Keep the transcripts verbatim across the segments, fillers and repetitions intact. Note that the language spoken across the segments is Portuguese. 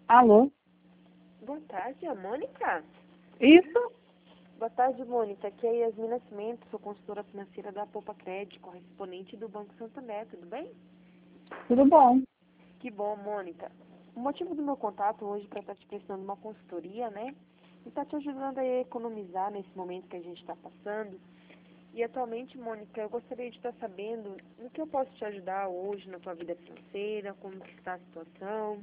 Alô? Boa tarde, a Mônica? Isso? Boa tarde, Mônica. Aqui é a Yasmin Nascimento, sou consultora financeira da Poupa Crédito, correspondente do Banco Santander, tudo bem? Tudo bom? Que bom, Mônica. O motivo do meu contato hoje é para estar te prestando uma consultoria, né? E estar te ajudando a economizar nesse momento que a gente está passando. E atualmente, Mônica, eu gostaria de estar sabendo no que eu posso te ajudar hoje na tua vida financeira, como que está a situação.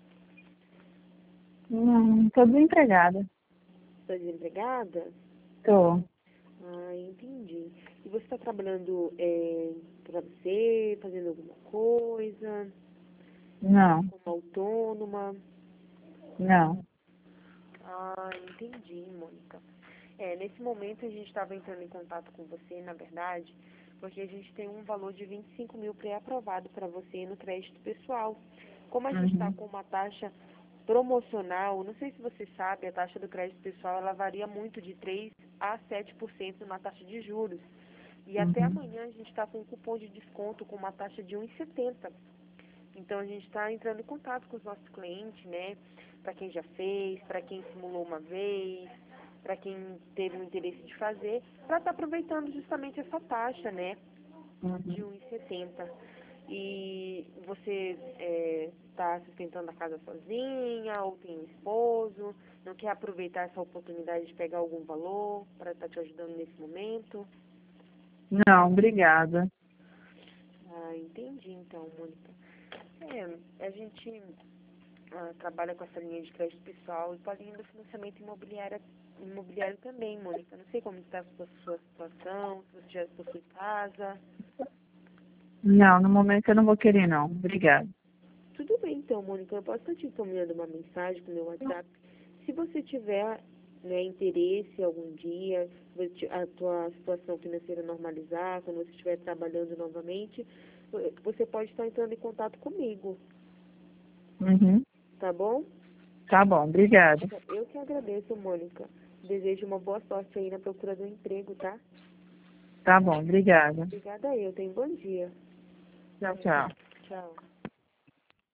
Hum, tô desempregada. Está desempregada? Tô. Ah, entendi. E você está trabalhando é, para você, fazendo alguma coisa, Não, como autônoma? não. Ah, entendi, Mônica. É, nesse momento a gente estava entrando em contato com você, na verdade, porque a gente tem um valor de vinte e cinco mil pré-aprovado para você no crédito pessoal. Como a gente está Uhum. com uma taxa promocional, não sei se você sabe, a taxa do crédito pessoal ela varia muito de três a sete por cento na taxa de juros. E até Uhum. amanhã a gente está com um cupom de desconto com uma taxa de um vírgula setenta. Então a gente está entrando em contato com os nossos clientes, né? Para quem já fez, para quem simulou uma vez, para quem teve o interesse de fazer, para estar aproveitando justamente essa taxa, né? De Uhum. um vírgula setenta. E você está sustentando a casa sozinha ou tem um esposo, não quer aproveitar essa oportunidade de pegar algum valor para estar te ajudando nesse momento? Não, obrigada. Ah, entendi então, Mônica. É, a gente ah, trabalha com essa linha de crédito pessoal e com a linha do financiamento imobiliário, imobiliário também, Mônica. Não sei como está a sua, sua situação, se você já possui casa. Não, no momento eu não vou querer, não. Obrigada. Tudo bem então, Mônica. Eu posso estar te encaminhando uma mensagem no meu WhatsApp. Se você tiver né, interesse algum dia, se a tua situação financeira normalizar, quando você estiver trabalhando novamente, você pode estar entrando em contato comigo, Uhum. tá bom? Tá bom, obrigada. Eu que agradeço, Mônica. Desejo uma boa sorte aí na procura do emprego, tá? Tá bom, obrigada. Obrigada eu. Tenha um bom dia. Tchau, tchau. Tchau.